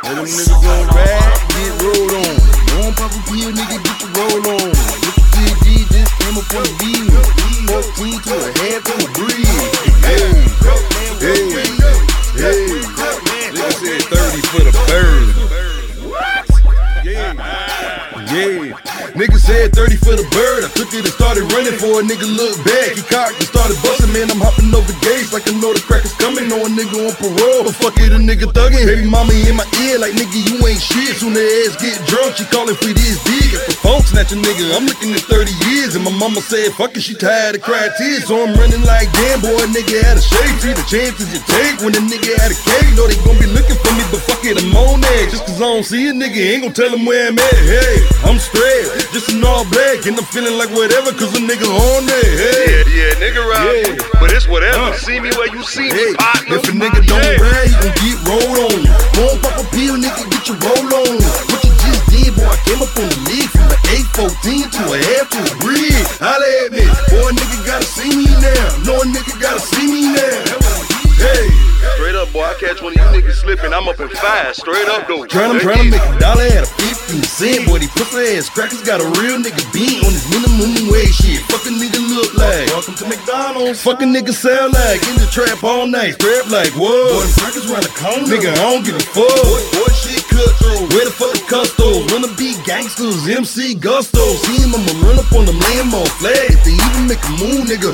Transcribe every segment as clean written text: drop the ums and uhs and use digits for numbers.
them niggas gon' ride, get rolled on. Don't pop a pill, nigga, get your roll on. Look at TG, just came up on the beat. 14 to a half to a breeze. Hey, nigga said 30 for the bird. What? Yeah. Nigga said 30 for the bird. I took it and started running for a nigga look back. He cocked and started busting, man. I'm hopping over gates like I know the crack is coming. Know a nigga on parole, but fuck it, a nigga thuggin'. Baby mama in my ear like nigga, you ain't shit. Soon the ass get drunk, she callin' for this dick. If the phone snatch a nigga, I'm looking at 30 years. And my mama said, fuck it, she tired of crying tears. So I'm running like, damn boy, a nigga had a shake. See the chances you take when a nigga had a cake. Know they gon' be looking for me, but fuck it, I'm on that. Just cause I don't see a nigga, ain't gon' tell him where I'm at. Hey, I'm straight, just an all black, and I'm feeling like whatever, cause a nigga on there. Hey. Yeah, nigga ride, but it's whatever. See me where you see me, partner. If a nigga don't ride, he gon' get rolled on. Won't pop a pill, nigga, get your roll on. What you just did, boy, I came up on the league from an 814 to a half to a bridge. Holla at me, boy, a nigga gotta see me now. No, a nigga gotta see me now. Hey. Straight up, boy, I catch one of you niggas slipping, I'm up in 5. Straight up, though. Tryna make $1 at a 15 cent. Boy, these pussy ass crackers got a real nigga beat on his minimum wage shit. Fuck a nigga look like. Welcome to McDonald's. Fuck a nigga sound like. In the trap all night. Strap like, whoa. Boy, them crackers round the corner. Nigga, I don't give a fuck. Boy, shit cutthroat. Where the fuck the custos? Wanna be gangsters, MC Gusto. See him, I'ma run up on them Lambo flags. They even make a move, nigga.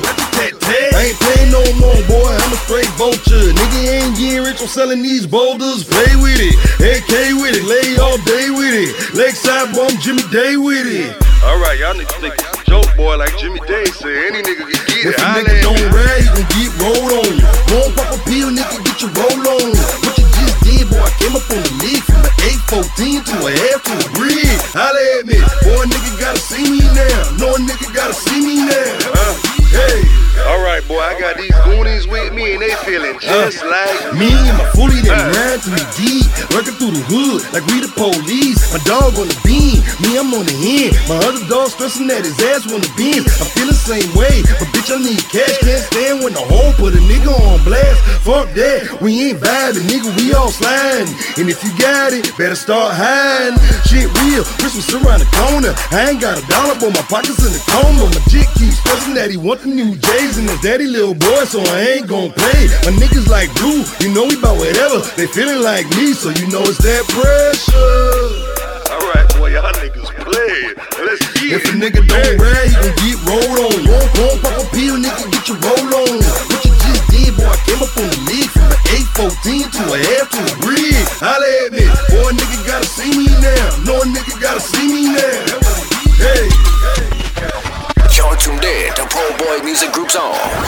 I ain't playing no more, boy. I'm a straight vulture. Nigga ain't getting rich on selling these boulders. Play with it, AK with it, lay all day with it. Lakeside bum Jimmy Day with it. Alright, y'all niggas think it's a joke, boy, like Jimmy Day said. Any nigga can get it. If a nigga don't ride, he gon' get rolled on. Won't pop a pill, nigga, get your roll on. What you just did, boy, I came up on the league from an 814 to a half to a bridge. Holla at me, boy, a nigga gotta see me now. No, a nigga gotta see me now. Hey. Alright, boy, I got these goonies with me and they feeling just like me and my fully that ride to me deep. Working through the hood like we the police. My dog on the beam, me I'm on the end. My other dog stressing that his ass on the beams. I feel the same way, but bitch I need cash. Can't stand when the hole put a nigga on blast. Fuck that, we ain't vibing, nigga, we all sliding. And if you got it, better start hiding. Shit real, Christmas around the corner. I ain't got $1, but my pockets in the coma. My chick keeps stressing that he want the new J's and his daddy little boy, so I ain't gon' play. My niggas like blue, you know we bout whatever. They feeling like me, so you know it's that pressure. Alright, boy, y'all niggas play. Let's get it. If a nigga don't ride, he gon' get rolled on. Won't pop a pill, nigga, get your roll on. What you just did, boy, I came up on the league from an 814 to a half to a bridge. Holla at me, boy, a nigga gotta see me now. No, a nigga gotta see me now. Hey. You're tuned in to Pro Boy Music Group's on.